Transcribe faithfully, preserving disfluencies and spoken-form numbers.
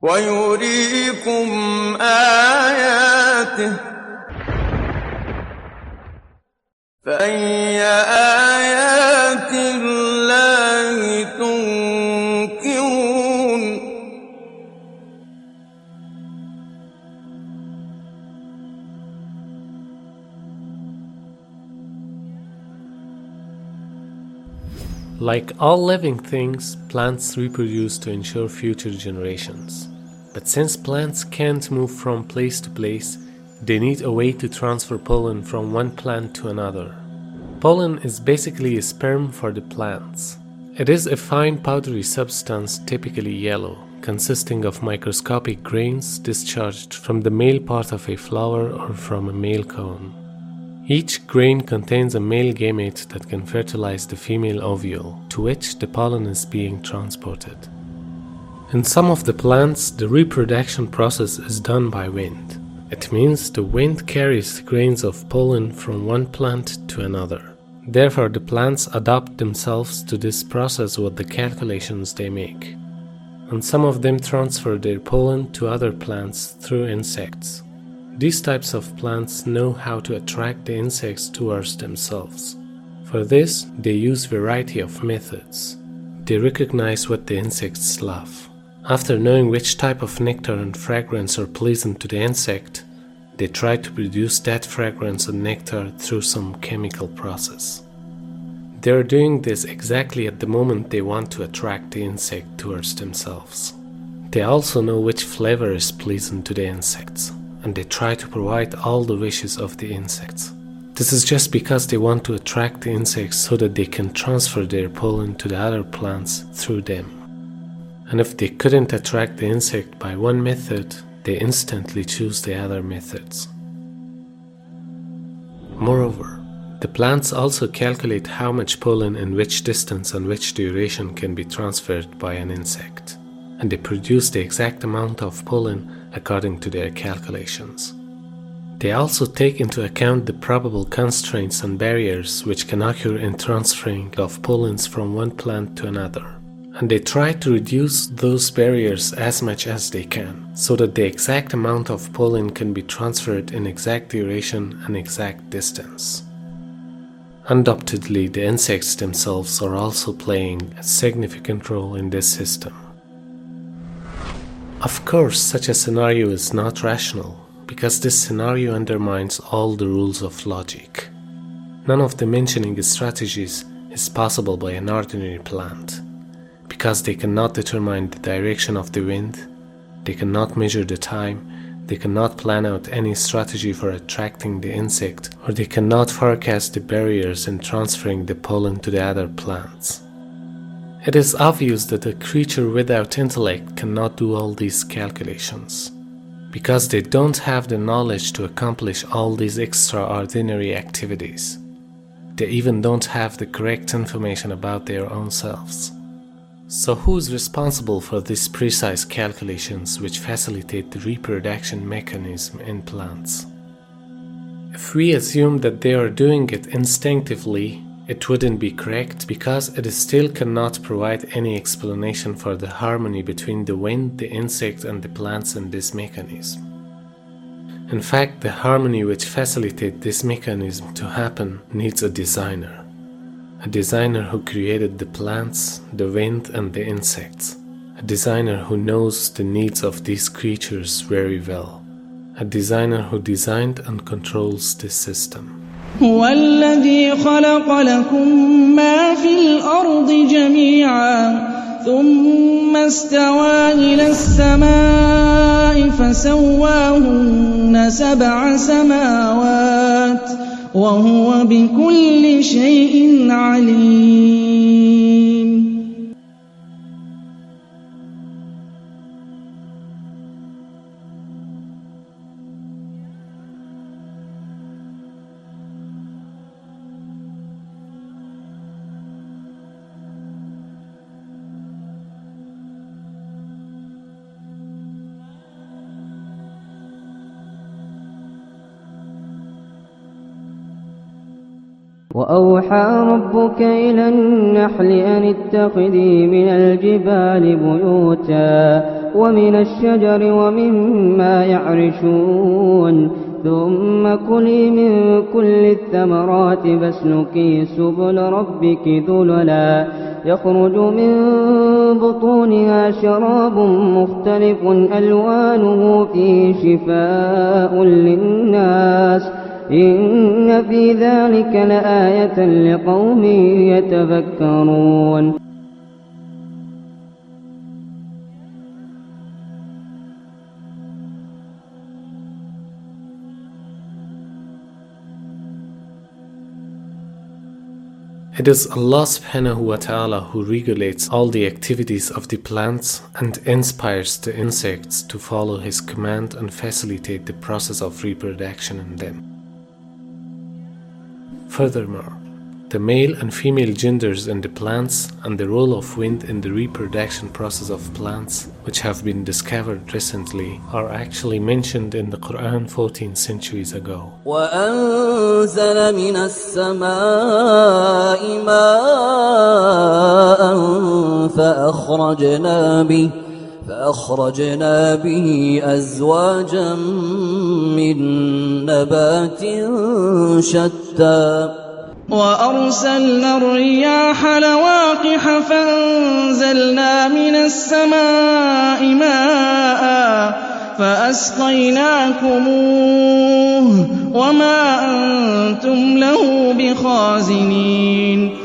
ويريكم آياته فأي آيات الله تنكرون Like all living things, plants reproduce to ensure future generations. But since plants can't move from place to place, they need a way to transfer pollen from one plant to another. Pollen is basically a sperm for the plants. It is a fine powdery substance, typically yellow, consisting of microscopic grains discharged from the male part of a flower or from a male cone. Each grain contains a male gamete that can fertilize the female ovule, to which the pollen is being transported. In some of the plants, the reproduction process is done by wind. It means the wind carries grains of pollen from one plant to another. Therefore, the plants adapt themselves to this process with the calculations they make. And some of them transfer their pollen to other plants through insects. These types of plants know how to attract the insects towards themselves. For this, they use a variety of methods. They recognize what the insects love. After knowing which type of nectar and fragrance are pleasant to the insect, they try to produce that fragrance and nectar through some chemical process. They are doing this exactly at the moment they want to attract the insect towards themselves. They also know which flavor is pleasant to the insects, and they try to provide all the wishes of the insects. This is just because they want to attract the insects so that they can transfer their pollen to the other plants through them. And if they couldn't attract the insect by one method, they instantly choose the other methods. Moreover, the plants also calculate how much pollen in which distance and which duration can be transferred by an insect, and they produce the exact amount of pollen according to their calculations. They also take into account the probable constraints and barriers which can occur in transferring of pollens from one plant to another, and they try to reduce those barriers as much as they can, so that the exact amount of pollen can be transferred in exact duration and exact distance. Undoubtedly, the insects themselves are also playing a significant role in this system. Of course, such a scenario is not rational, because this scenario undermines all the rules of logic. None of the mentioning strategies is possible by an ordinary plant, because they cannot determine the direction of the wind, they cannot measure the time, they cannot plan out any strategy for attracting the insect, or they cannot forecast the barriers in transferring the pollen to the other plants. It is obvious that a creature without intellect cannot do all these calculations, because they don't have the knowledge to accomplish all these extraordinary activities. They even don't have the correct information about their own selves. So who is responsible for these precise calculations which facilitate the reproduction mechanism in plants? If we assume that they are doing it instinctively, it wouldn't be correct, because it still cannot provide any explanation for the harmony between the wind, the insect, and the plants in this mechanism. In fact, the harmony which facilitates this mechanism to happen needs a designer. A designer who created the plants, the wind, and the insects. A designer who knows the needs of these creatures very well. A designer who designed and controls this system. هو الذي خلق لكم ما في الأرض جميعا ثم استوى إلى السماء فسواهن سبع سماوات وهو بكل شيء عليم. وأوحى ربك إلى النحل أن اتخذي من الجبال بيوتا ومن الشجر ومما يعرشون ثم كلي من كل الثمرات فاسلكي سبل ربك ذللا يخرج من بطونها شراب مختلف ألوانه فيه شفاء للناس إن في ذلك لآية لقوم يتفكرون. It is Allah subhanahu wa ta'ala who regulates all the activities of the plants and inspires the insects to follow His command and facilitate the process of reproduction in them. Furthermore, the male and female genders in the plants and the role of wind in the reproduction process of plants, which have been discovered recently, are actually mentioned in the Quran fourteen centuries ago. وَأَنزَلَ مِنَ السَّمَاءِ مَاءً فَأَخْرَجْنَا بِهِ فأخرجنا به أزواجا من نبات شتى وأرسلنا الرياح لواقح فأنزلنا من السماء ماء فأسقيناكموه وما أنتم له بخازنين